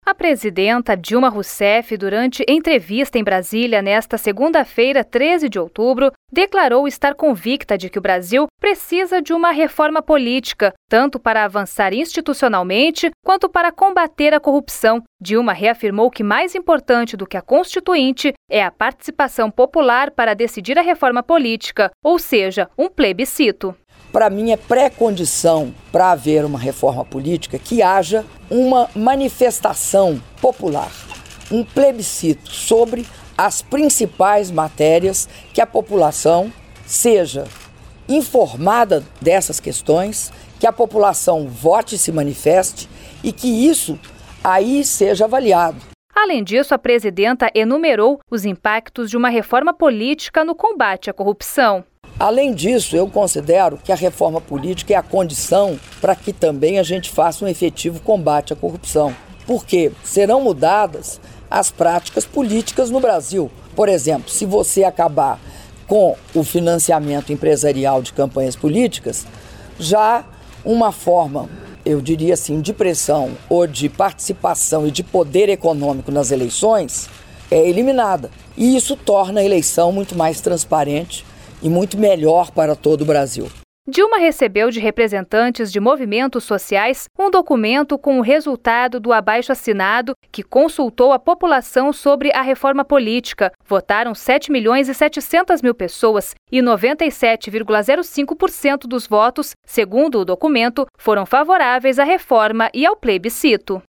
A presidenta Dilma Rousseff, durante entrevista em Brasília nesta segunda-feira, 13 de outubro, declarou estar convicta de que o Brasil precisa de uma reforma política, tanto para avançar institucionalmente quanto para combater a corrupção. Dilma reafirmou que mais importante do que a Constituinte é a participação popular para decidir a reforma política, ou seja, um plebiscito. Para mim é pré-condição para haver uma reforma política que haja uma manifestação popular, um plebiscito sobre as principais matérias, que a população seja informada dessas questões, que a população vote e se manifeste e que isso aí seja avaliado. Além disso, a presidenta enumerou os impactos de uma reforma política no combate à corrupção. Além disso, eu considero que a reforma política é a condição para que também a gente faça um efetivo combate à corrupção, porque serão mudadas as práticas políticas no Brasil. Por exemplo, se você acabar com o financiamento empresarial de campanhas políticas, já uma forma, eu diria assim, de pressão ou de participação e de poder econômico nas eleições é eliminada. E isso torna a eleição muito mais transparente e muito melhor para todo o Brasil. Dilma recebeu de representantes de movimentos sociais um documento com o resultado do abaixo-assinado que consultou a população sobre a reforma política. Votaram 7.700.000 pessoas e 97,05% dos votos, segundo o documento, foram favoráveis à reforma e ao plebiscito.